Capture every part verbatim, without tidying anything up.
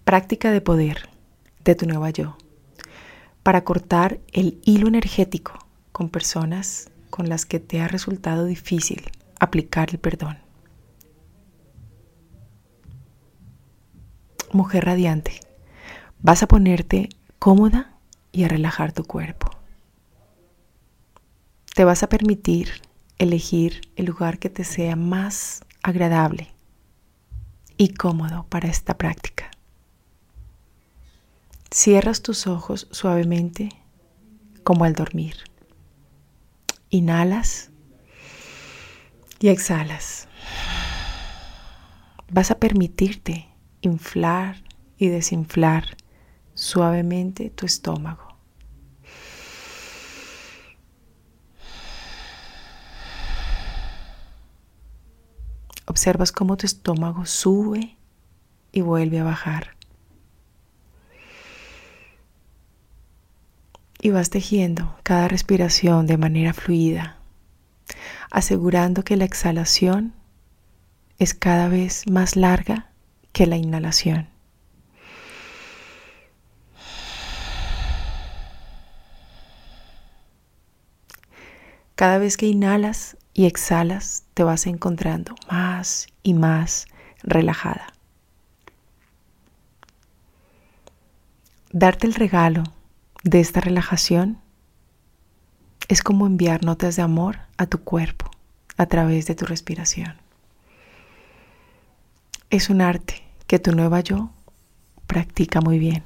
Práctica de poder de tu nueva yo para cortar el hilo energético con personas con las que te ha resultado difícil aplicar el perdón. Mujer radiante, vas a ponerte cómoda y a relajar tu cuerpo. Te vas a permitir elegir el lugar que te sea más agradable y cómodo para esta práctica. Cierras tus ojos suavemente como al dormir. Inhalas y exhalas. Vas a permitirte inflar y desinflar suavemente tu estómago. Observas cómo tu estómago sube y vuelve a bajar. Y vas tejiendo cada respiración de manera fluida, asegurando que la exhalación es cada vez más larga que la inhalación. Cada vez que inhalas y exhalas, te vas encontrando más y más relajada. Darte el regalo de esta relajación es como enviar notas de amor a tu cuerpo a través de tu respiración. Es un arte que tu nueva yo practica muy bien.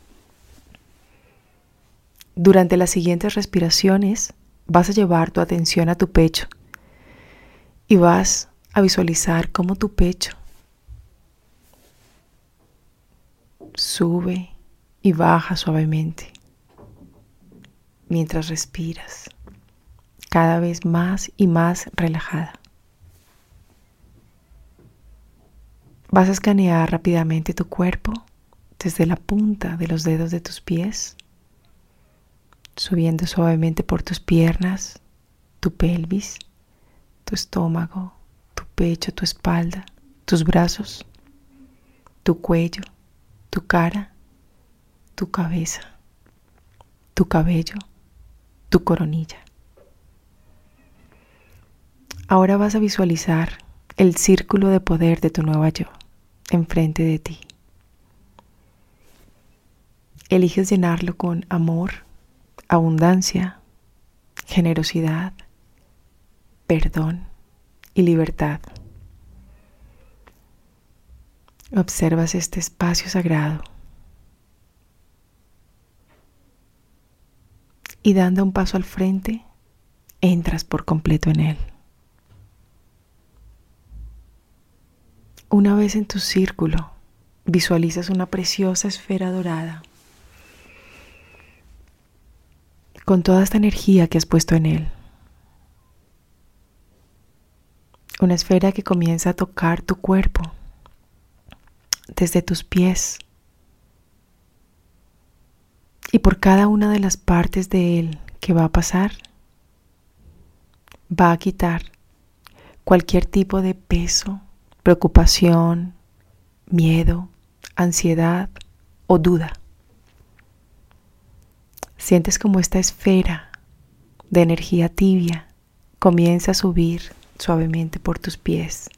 Durante las siguientes respiraciones vas a llevar tu atención a tu pecho y vas a visualizar cómo tu pecho sube y baja suavemente mientras respiras, cada vez más y más relajada. Vas a escanear rápidamente tu cuerpo desde la punta de los dedos de tus pies, subiendo suavemente por tus piernas, tu pelvis, tu estómago, tu pecho, tu espalda, tus brazos, tu cuello, tu cara, tu cabeza, tu cabello, tu coronilla. Ahora vas a visualizar el círculo de poder de tu nueva yo enfrente de ti. Eliges llenarlo con amor, abundancia, generosidad, perdón y libertad. Observas este espacio sagrado y dando un paso al frente, entras por completo en él. Una vez en tu círculo, visualizas una preciosa esfera dorada con toda esta energía que has puesto en él. Una esfera que comienza a tocar tu cuerpo desde tus pies y por cada una de las partes de él que va a pasar, va a quitar cualquier tipo de peso, preocupación, miedo, ansiedad o duda. Sientes como esta esfera de energía tibia comienza a subir suavemente por tus pies,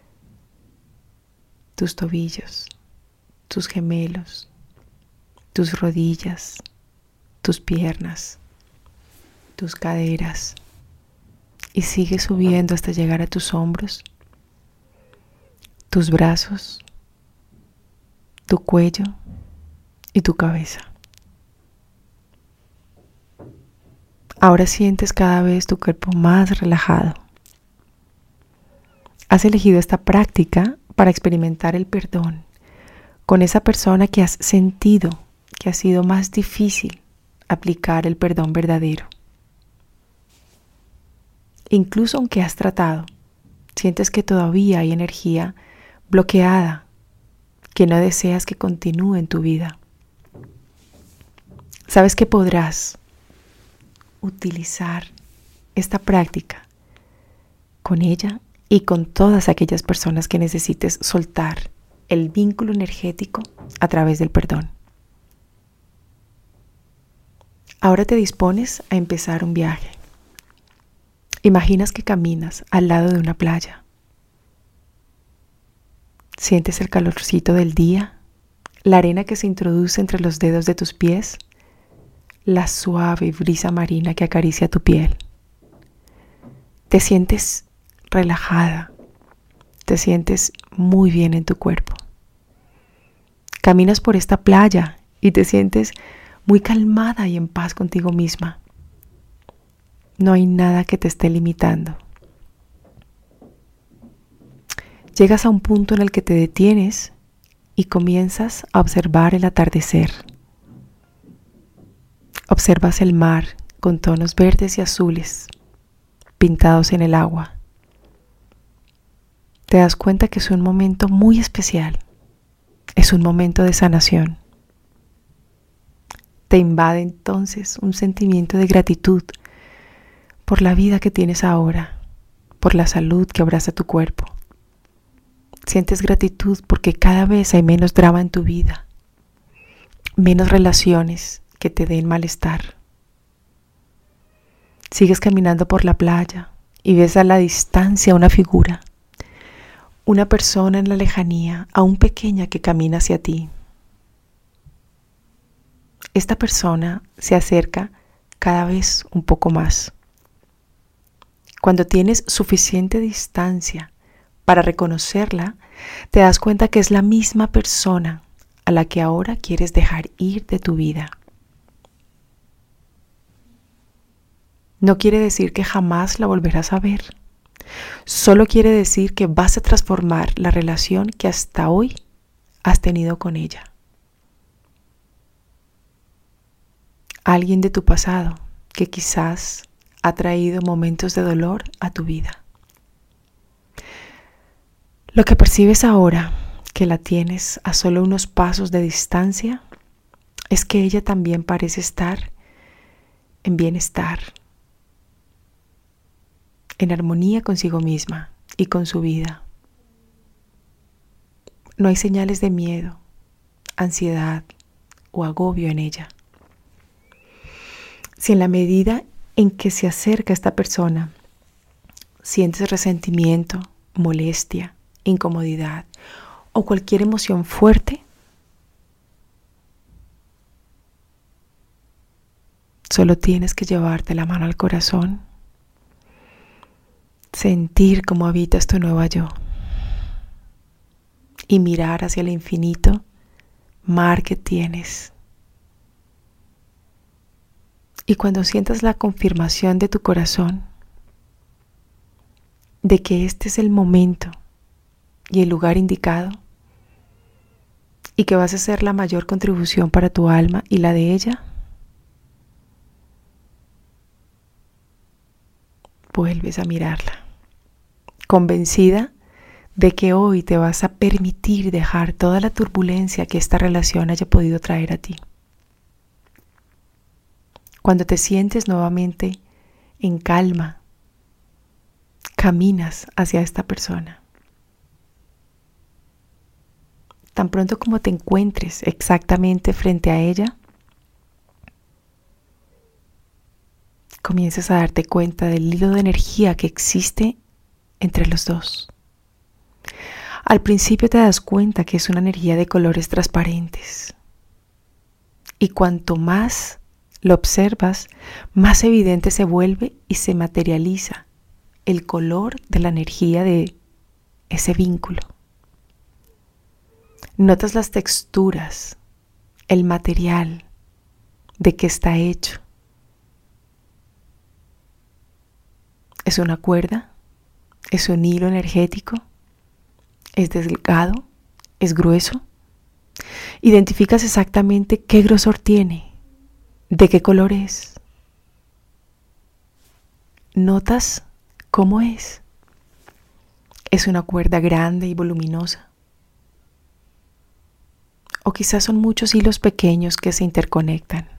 tus tobillos, tus gemelos, tus rodillas, tus piernas, tus caderas y sigue subiendo hasta llegar a tus hombros, tus brazos, tu cuello y tu cabeza. Ahora sientes cada vez tu cuerpo más relajado. Has elegido esta práctica para experimentar el perdón con esa persona que has sentido que ha sido más difícil aplicar el perdón verdadero. Incluso aunque has tratado, sientes que todavía hay energía bloqueada que no deseas que continúe en tu vida. Sabes que podrás utilizar esta práctica con ella y con todas aquellas personas que necesites soltar el vínculo energético a través del perdón. Ahora te dispones a empezar un viaje. Imaginas que caminas al lado de una playa. Sientes el calorcito del día, la arena que se introduce entre los dedos de tus pies, la suave brisa marina que acaricia tu piel. Te sientes relajada, te sientes muy bien en tu cuerpo. Caminas por esta playa y te sientes muy calmada y en paz contigo misma. No hay nada que te esté limitando. Llegas a un punto en el que te detienes y comienzas a observar el atardecer. Observas el mar con tonos verdes y azules pintados en el agua. Te das cuenta que es un momento muy especial. Es un momento de sanación. Te invade entonces un sentimiento de gratitud por la vida que tienes ahora, por la salud que abraza tu cuerpo. Sientes gratitud porque cada vez hay menos drama en tu vida, menos relaciones que te den malestar. Sigues caminando por la playa y ves a la distancia una figura, una persona en la lejanía, aún pequeña, que camina hacia ti. Esta persona se acerca cada vez un poco más. Cuando tienes suficiente distancia para reconocerla, te das cuenta que es la misma persona a la que ahora quieres dejar ir de tu vida. No quiere decir que jamás la volverás a ver. Solo quiere decir que vas a transformar la relación que hasta hoy has tenido con ella. Alguien de tu pasado que quizás ha traído momentos de dolor a tu vida. Lo que percibes ahora, que la tienes a solo unos pasos de distancia, es que ella también parece estar en bienestar, en armonía consigo misma y con su vida. No hay señales de miedo, ansiedad o agobio en ella. Si en la medida en que se acerca esta persona sientes resentimiento, molestia, incomodidad o cualquier emoción fuerte, solo tienes que llevarte la mano al corazón, sentir cómo habitas tu nueva yo y mirar hacia el infinito mar que tienes. Y cuando sientas la confirmación de tu corazón de que este es el momento y el lugar indicado y que vas a hacer la mayor contribución para tu alma y la de ella, vuelves a mirarla, convencida de que hoy te vas a permitir dejar toda la turbulencia que esta relación haya podido traer a ti. Cuando te sientes nuevamente en calma, caminas hacia esta persona. Tan pronto como te encuentres exactamente frente a ella, comienzas a darte cuenta del hilo de energía que existe entre los dos. Al principio te das cuenta que es una energía de colores transparentes. Y cuanto más lo observas, más evidente se vuelve y se materializa el color de la energía de ese vínculo. Notas las texturas, el material, de qué está hecho. ¿Es una cuerda? ¿Es un hilo energético? ¿Es delgado? ¿Es grueso? Identificas exactamente qué grosor tiene. ¿De qué color es? ¿Notas cómo es? ¿Es una cuerda grande y voluminosa? ¿O quizás son muchos hilos pequeños que se interconectan?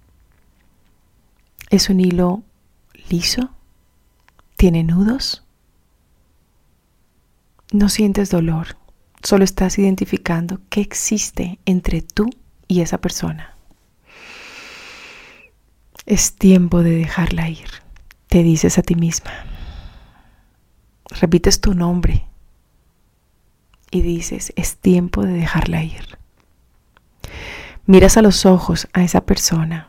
¿Es un hilo liso? ¿Tiene nudos? No sientes dolor, Solo estás identificando qué existe entre tú y esa persona. Es tiempo de dejarla ir, te dices a ti misma. Repites tu nombre y dices, es tiempo de dejarla ir. Miras a los ojos a esa persona.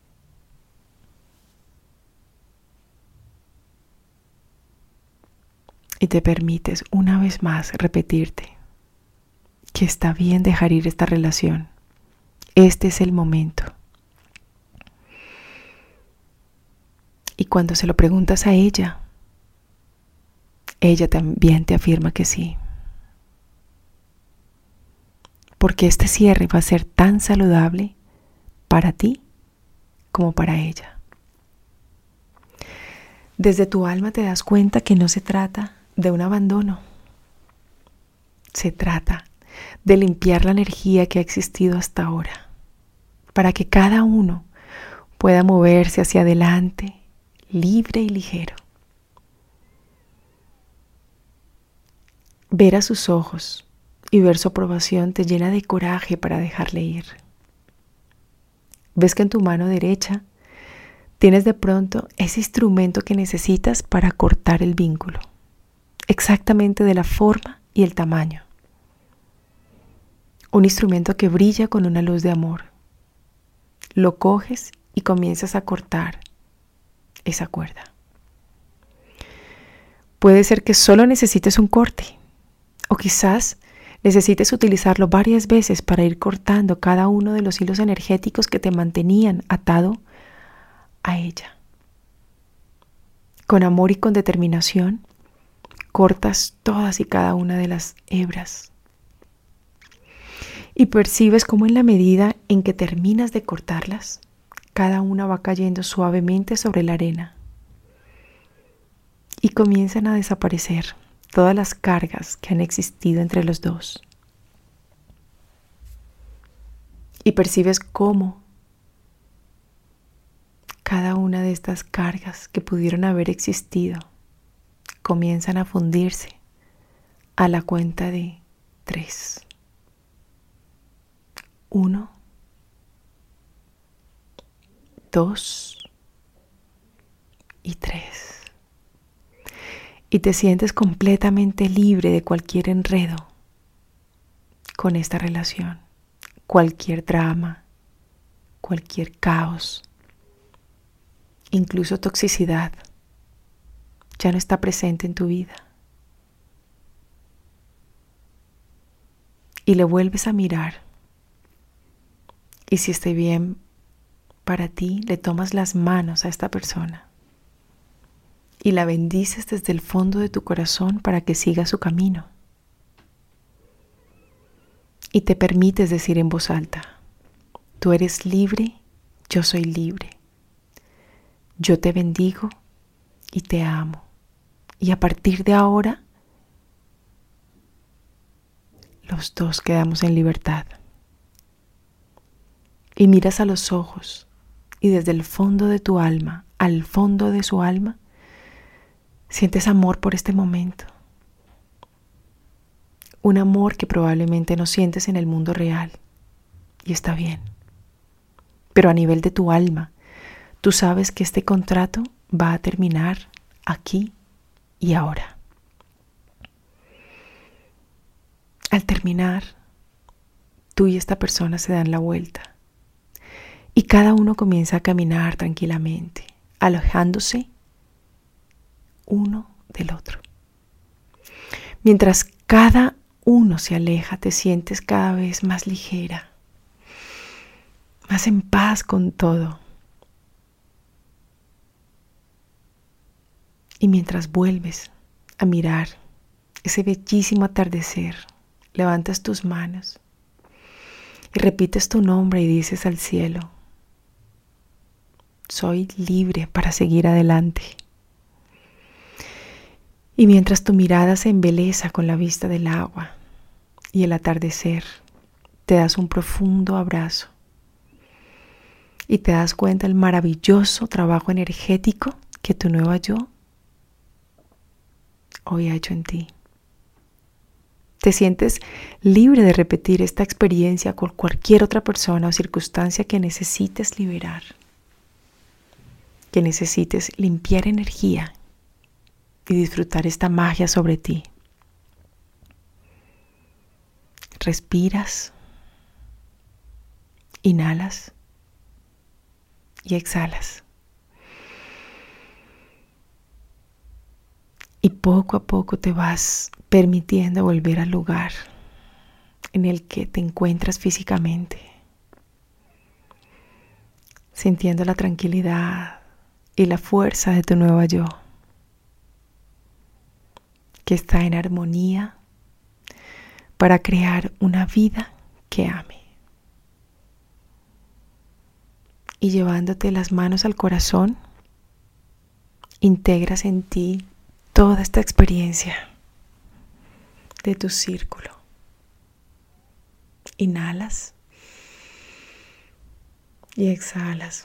Y te permites una vez más repetirte que está bien dejar ir esta relación. Este es el momento. Y cuando se lo preguntas a ella, ella también te afirma que sí. Porque este cierre va a ser tan saludable para ti como para ella. Desde tu alma te das cuenta que no se trata de un abandono. Se trata de limpiar la energía que ha existido hasta ahora, para que cada uno pueda moverse hacia adelante, libre y ligero. Ver a sus ojos y ver su aprobación te llena de coraje para dejarle ir. Ves que en tu mano derecha tienes de pronto ese instrumento que necesitas para cortar el vínculo, exactamente de la forma y el tamaño. Un instrumento que brilla con una luz de amor. Lo coges y comienzas a cortar esa cuerda. Puede ser que solo necesites un corte, o quizás necesites utilizarlo varias veces para ir cortando cada uno de los hilos energéticos que te mantenían atado a ella. Con amor y con determinación, cortas todas y cada una de las hebras. Y percibes cómo en la medida en que terminas de cortarlas, cada una va cayendo suavemente sobre la arena. Y comienzan a desaparecer todas las cargas que han existido entre los dos. Y percibes cómo cada una de estas cargas que pudieron haber existido comienzan a fundirse a la cuenta de tres. Uno, dos y tres. Y te sientes completamente libre de cualquier enredo con esta relación, cualquier drama, cualquier caos, incluso toxicidad, ya no está presente en tu vida. Y le vuelves a mirar. Y si esté bien para ti, le tomas las manos a esta persona y la bendices desde el fondo de tu corazón para que siga su camino. Y te permites decir en voz alta, tú eres libre, yo soy libre. Yo te bendigo y te amo. Y a partir de ahora, los dos quedamos en libertad. Y miras a los ojos y desde el fondo de tu alma, al fondo de su alma, sientes amor por este momento. Un amor que probablemente no sientes en el mundo real. Y está bien. Pero a nivel de tu alma, tú sabes que este contrato va a terminar aquí y ahora. Al terminar, tú y esta persona se dan la vuelta. Y cada uno comienza a caminar tranquilamente, alejándose uno del otro. Mientras cada uno se aleja, te sientes cada vez más ligera, más en paz con todo. Y mientras vuelves a mirar ese bellísimo atardecer, levantas tus manos y repites tu nombre y dices al cielo, soy libre para seguir adelante. Y mientras tu mirada se embeleza con la vista del agua y el atardecer, te das un profundo abrazo y te das cuenta del maravilloso trabajo energético que tu nueva yo hoy ha hecho en ti. Te sientes libre de repetir esta experiencia con cualquier otra persona o circunstancia que necesites liberar, que necesites limpiar energía y disfrutar esta magia sobre ti. Respiras, inhalas y exhalas. Y poco a poco te vas permitiendo volver al lugar en el que te encuentras físicamente, sintiendo la tranquilidad y la fuerza de tu nuevo yo, que está en armonía para crear una vida que ame. Y llevándote las manos al corazón, integras en ti toda esta experiencia de tu círculo. Inhalas y exhalas.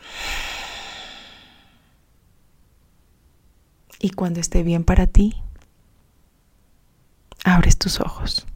Y cuando esté bien para ti, abres tus ojos.